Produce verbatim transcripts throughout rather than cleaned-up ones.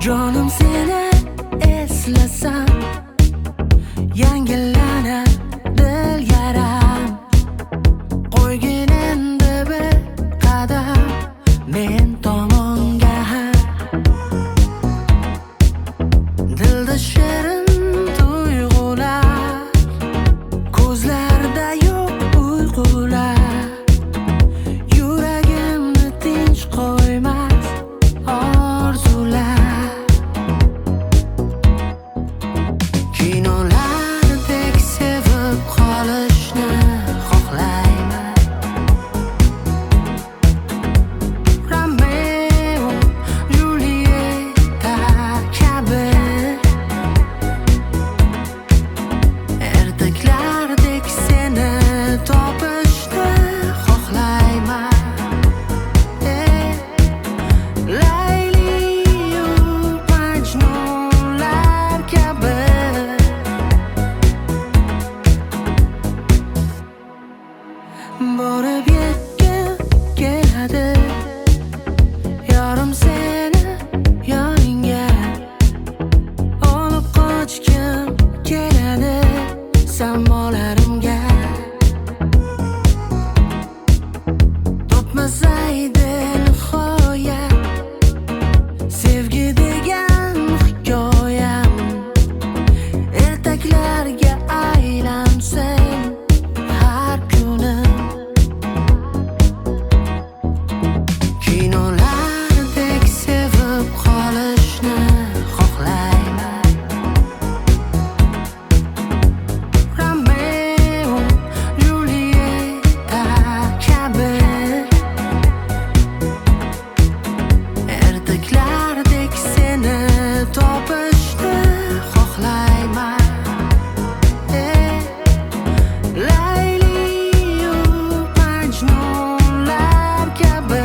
Jonim seni eslasam yangilanar dil yaram. Qo'ygin endi bir qadam men tomonga. Dilda shirin tuyg'ular, ko'zlarda yo'q uyqular. Yuragimni tinch qo'ymas orzular. Kinolardek sevib qolishni xohlayman. Romeo, Julieta kabi ertaklardek seni topishni xohlayman. Ey, Layliyu Majnunlar kabi borib yetgim keladi. Yorim seni yoningga olib qochgim keladi samolarimga. Topmasaydi nihoyat sevgi degan hikoyam. Ertaklarga aylansang har kunim. Kinolardek sevib qolishni xohlayman. Romeo, Julieta kabi ertaklardek seni topishni xohlayman. Ey, Layliyu Majnunlar kabi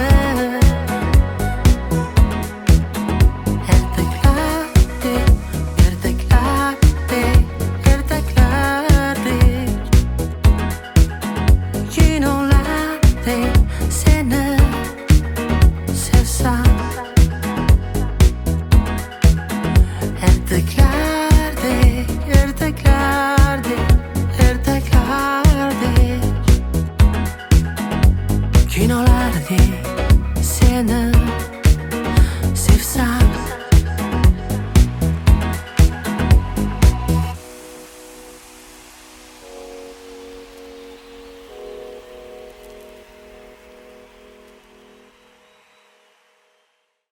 ertaklardek, ertaklardek, ertaklardek kinolardek seni sevsam. Ertaklardek, ertaklardek, ertaklardek kinolardek seni